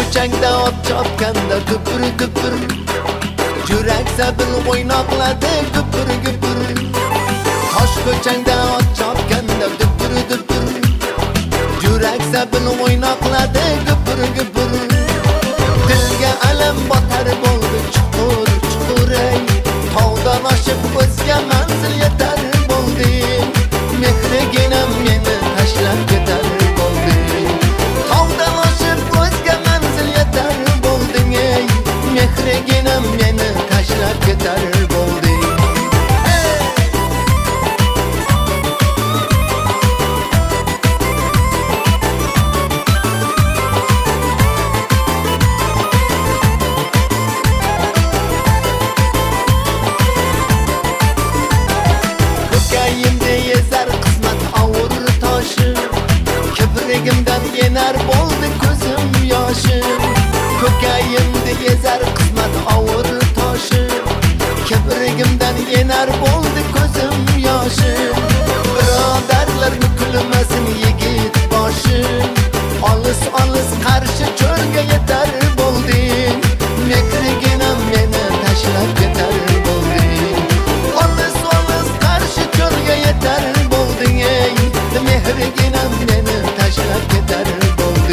ko'changda ot chopganda gupur gupur, yurak sabil o'ynoqladi gupur gupur. Tosh ko'changda ot chopganda gupur gupur, yurak sabil o'ynoqladi gupur gupur. Dilga alam botar bo'ldi chuqur chuqur ey, tog'dan oshib o'zga manzil yetar bo'ldi. Mehriginam meni tashlab ketar bo'ldi. Tog'dan oshib o'zga manzil yetar bo'lding ey, mehriginam meni tashlab ketar bo'ldi. Kibrigimdan yenar bo'ldi ko'zim yoshi, ko'kayimda yezar qismat og'ir toshi. Kibrigimdan yenar bo'ldi ko'zim yoshi, birodarlarni kulmasin yigit boshi. Olis olis qarshi cho'lga yetar bo'ldi, mehriginam meni tashlab ketar bo'ldi. Olis olis qarshi cho'lga yetar bo'lding ey, mehriginam meni tashlab ketar bo'ldi.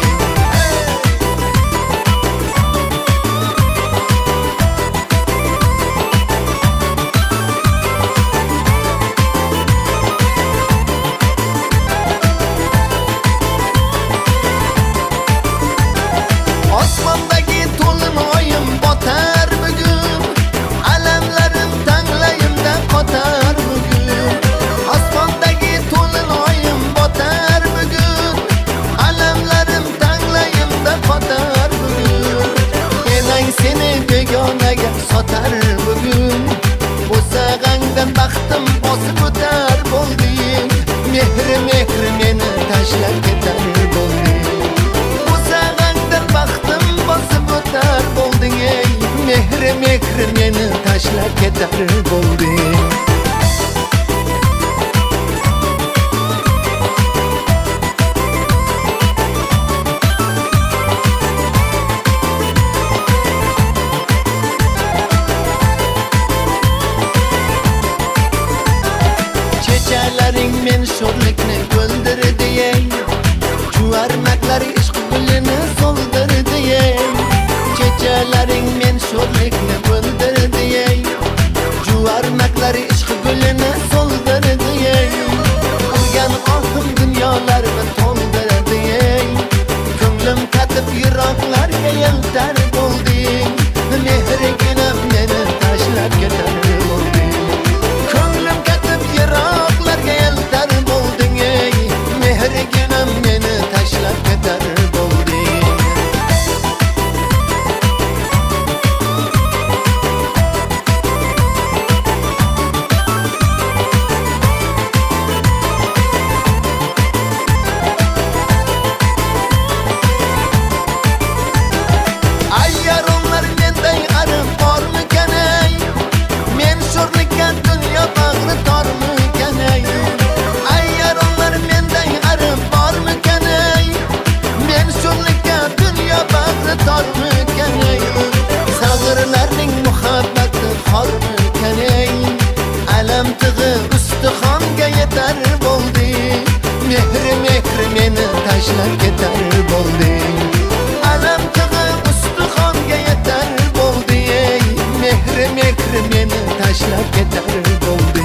Osmondagi to'lin oyim botar bugun, alamlarim tanglayimda qotar bugun. Osmondagi to'lin oyim botar bugun, alamlarim tanglayimda qotar bugun. Enang seni begonaga sotar bugun, bo'sag'angdan baxtim bosib o'tar bo'lding. Mehri mehri meni tashlab ketar bo'lding. Bo'sag'angdan baxtim bosib o'tar bo'lding ey, mehri mehri meni tashlab ketar bo'lding. Chechalaring men sho'rlikni o'ldirdi ey, juvarmaklar ishq gulini so'ldirdi ey. Chechalaring men sho'rlikni o'ldirdi ey, juvarmaklar ishq gulini so'ldirdi ey. Urgan ohim dunyolarni to'ldirdi ey, ko'nglim katib yiroqlarga yeltar bo'lding. Mehriginam meni tashlab ketar bo'lding. Ko'nglim katib yiroqlarga yeltar bo'lding ey, mehriginam meni tashlab ketar bo'lding. Ayyaronlar menday arif bormikan ey, men sho'rlikka dunyo bag'ri tormikan ey. Ayyaronlar menday arif bormikan ey, men sho'rlikka dunyo bag'ri tormikan ey. Sag'irlarning muhabbati xormikan ey, alam tig'i ustixonga yetar bo'ldi. Mehri mehri meni tashlab ketar bo'ldi. Alam tig'i ustixonga yetar bo'ldi ey, mehri mehri meni tashlab ketar bo'ldi.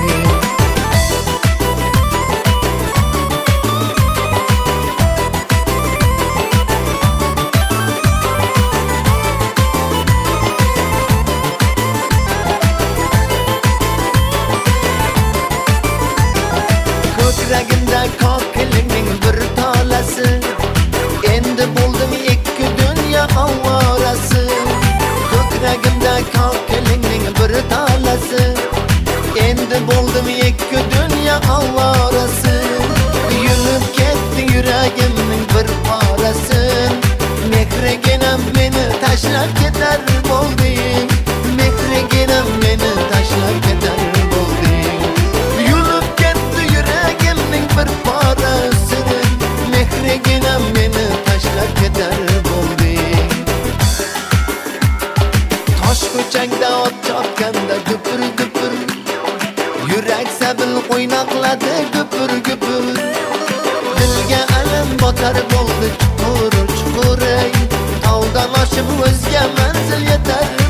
Ko'kragimda kokilingning bir tolasi, endi bo'ldim ikki dunyo ovorasi. Ko'kragimda kokilingning bir tolasi, endi bo'ldim ikki dunyo ovorasi. Yulib ketdi yuragimning bir porasi, mehriginam meni tashlab ketar bo'lding. Mehriginam meni tashlab ketar bo'lding. Yulib ketdi yuragimning bir porasi, mehriginam meni tashlab ketar bo'lding. Yurak sabil o'ynoqladi gupur gupur. Dilga alam botar bo'ldi chuqur chuqur. Tog'dan oshib o'zga manzil yetar